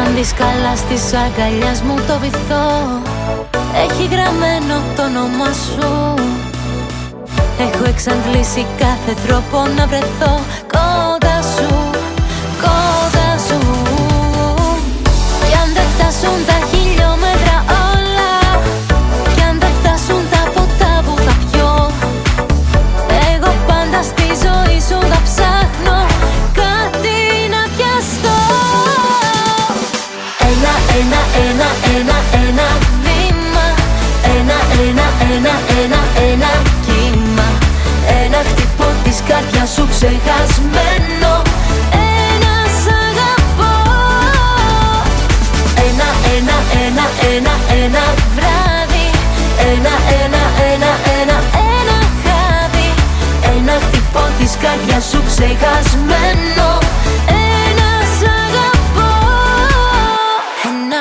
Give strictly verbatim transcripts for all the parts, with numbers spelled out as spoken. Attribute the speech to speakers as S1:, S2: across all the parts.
S1: αν δεις καλά στις αγκαλιάς μου το βυθό, έχει γραμμένο το όνομα σου. Έχω εξαντλήσει κάθε τρόπο να βρεθώ κοντά σου, κοντά σου. Κι αν δεν φτάσουν τα χιλιόμετρα όλα, κι αν δεν φτάσουν τα ποτά που θα πιω, εγώ πάντα στη ζωή σου θα ψάχνω κάτι να πιαστώ. Ένα, ένα, ένα, ένα, ένα βήμα, ένα, ένα, ένα, ένα, ένα κύμα, ένα χτυπώ της καρδιάς σου ξεχασμένο, ένα σ' αγαπώ. Ένα, ένα, ένα, ένα, ένα βράδυ, ένα, ένα, ένα, ένα, ένα χάδι, ένα χτυπώ της καρδιάς σου ξεχασμένο, ένα σ' αγαπώ. Ένα.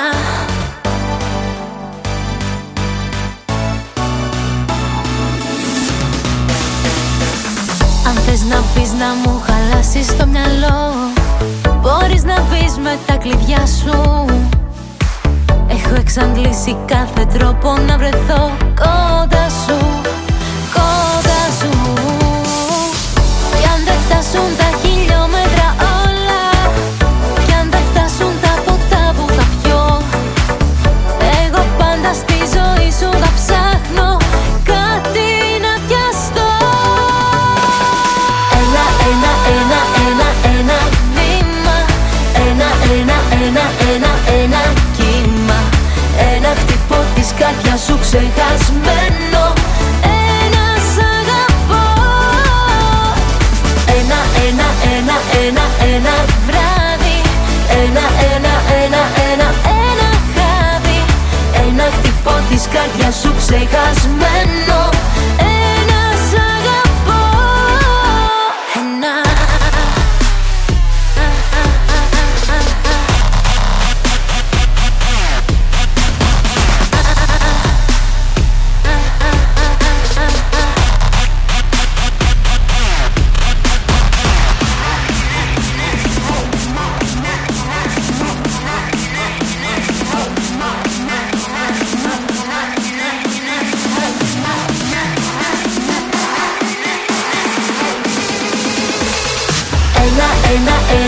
S1: Αν θες να πεις να μου χαλάσεις το μυαλό, μπορείς να μπεις με τα κλειδιά σου. Έχω εξαντλήσει κάθε τρόπο να βρεθώ κοντά σου, κοντά σου. Κι αν δεν φτάσουν τα χιλιόμετρα όλα, κι αν δεν φτάσουν τα ποτά που θα πιω, εγώ πάντα στη ζωή σου θα ψάχνω κάτι να πιαστώ. Ένα, ένα, ένα, ένα, ένα βήμα, ένα, ένα, ένα, ένα, ένα κύμα, ένα χτυπώ της καρδιάς σου ξεχασμένο, ένα σ' αγαπώ. Ένα, ένα, ένα, ένα, ένα βράδυ, ένα, ένα, ένα, ένα, ένα χάδι, ένα χτυπώ της καρδιάς σου ξεχασμένο, ένα σ' αγαπώ. Ένα. Ένα, ένα,